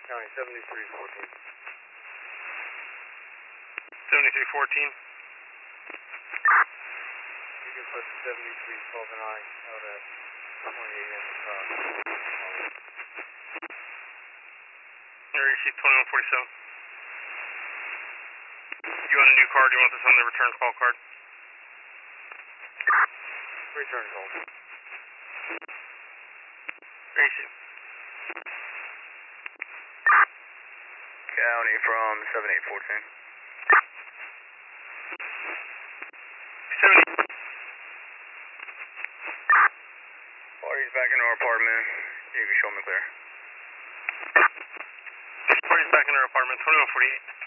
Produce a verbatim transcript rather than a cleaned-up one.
County seventy-three fourteen. seventy-three fourteen. You can put seventy-three twelve and I out at twenty-eight in the car. You received twenty-one forty-seven. You want a new card? You want this on the return call card? Return call. Receive. County from seventy-eight fourteen. seventy. Party's back into our apartment. You can show me clear. Party's back in our apartment, twenty-one forty-eight.